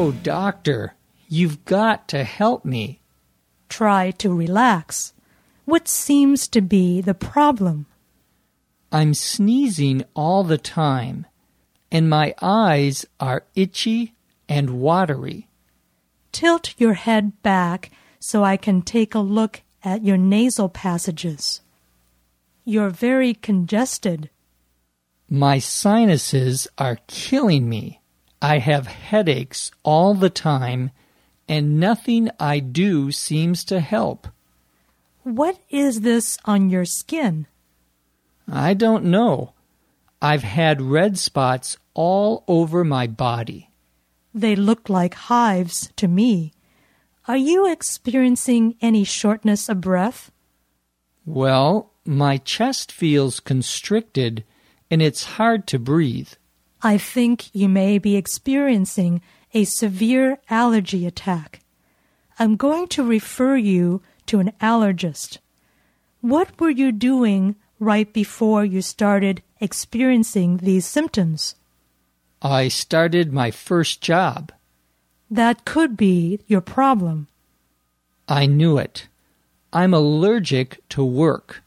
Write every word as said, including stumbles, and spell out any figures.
Oh, doctor, you've got to help me. Try to relax. What seems to be the problem? I'm sneezing all the time, and my eyes are itchy and watery. Tilt your head back so I can take a look at your nasal passages. You're very congested. My sinuses are killing me. I have headaches all the time, and nothing I do seems to help. What is this on your skin? I don't know. I've had red spots all over my body. They look like hives to me. Are you experiencing any shortness of breath? Well, my chest feels constricted, and it's hard to breathe. I think you may be experiencing a severe allergy attack. I'm going to refer you to an allergist. What were you doing right before you started experiencing these symptoms? I started my first job. That could be your problem. I knew it. I'm allergic to work.